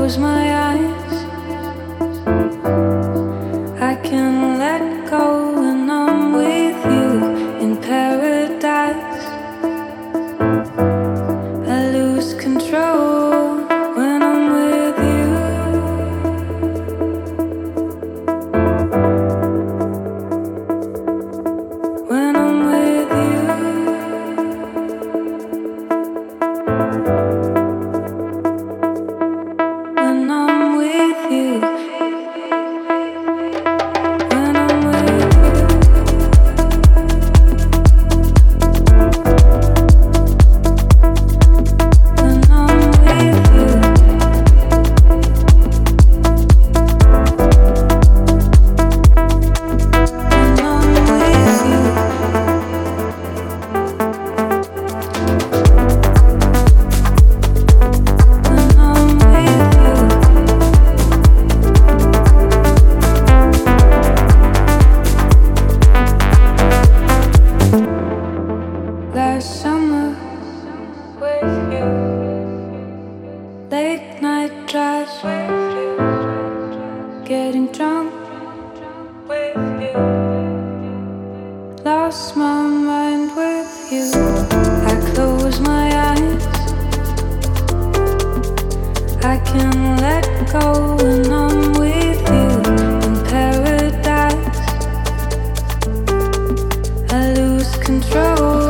close my eyes, I can let go when I'm with you in paradise. I lose control when I'm with you. When I'm with you. When I'm with you. When I'm with When I'm with you. When I'm with you. When I'm with you. Last summer with you. Late night drives with you. Getting drunk with you. Lost my mind with you. I close my eyes, I can let go when I'm with you in paradise. I lose control